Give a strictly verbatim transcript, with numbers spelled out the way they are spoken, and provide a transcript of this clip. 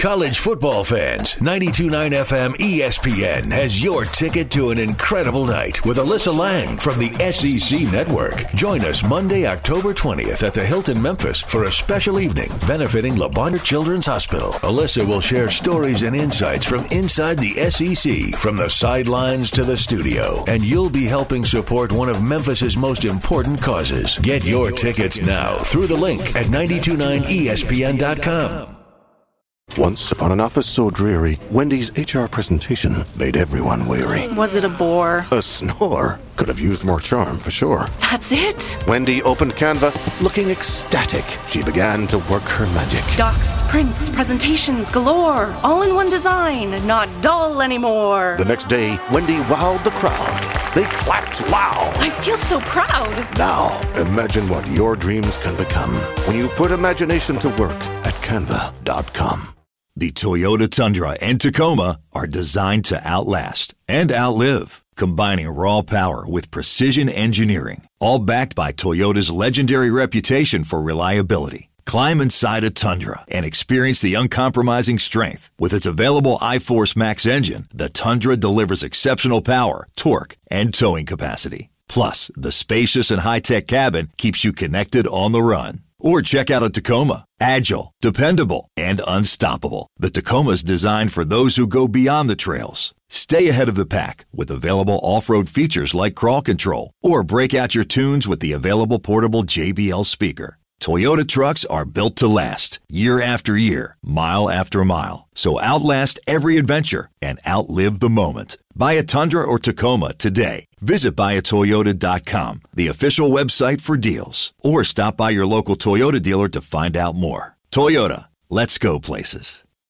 College football fans, ninety-two point nine F M E S P N has your ticket to an incredible night with Alyssa Lang from the S E C Network. Join us Monday, October twentieth at the Hilton Memphis for a special evening benefiting Le Bonheur Children's Hospital. Alyssa will share stories and insights from inside the S E C, from the sidelines to the studio, and you'll be helping support one of Memphis's most important causes. Get your tickets now through the link at nine two nine E S P N dot com. Once upon an office so dreary, Wendy's H R presentation made everyone weary. Was it a bore? A snore. Could have used more charm, for sure. That's it? Wendy opened Canva, looking ecstatic. She began to work her magic. Docs, prints, presentations galore. All in one design, not dull anymore. The next day, Wendy wowed the crowd. They clapped loud. I feel so proud. Now, imagine what your dreams can become when you put imagination to work at canva dot com. The Toyota Tundra and Tacoma are designed to outlast and outlive, combining raw power with precision engineering, all backed by Toyota's legendary reputation for reliability. Climb inside a Tundra and experience the uncompromising strength. With its available iForce Max engine, the Tundra delivers exceptional power, torque, and towing capacity. Plus, the spacious and high-tech cabin keeps you connected on the run. Or check out a Tacoma. Agile, dependable, and unstoppable. The Tacoma's designed for those who go beyond the trails. Stay ahead of the pack with available off-road features like crawl control, or break out your tunes with the available portable J B L speaker. Toyota trucks are built to last, year after year, mile after mile. So outlast every adventure and outlive the moment. Buy a Tundra or Tacoma today. Visit buy a toyota dot com, the official website for deals. Or stop by your local Toyota dealer to find out more. Toyota, let's go places.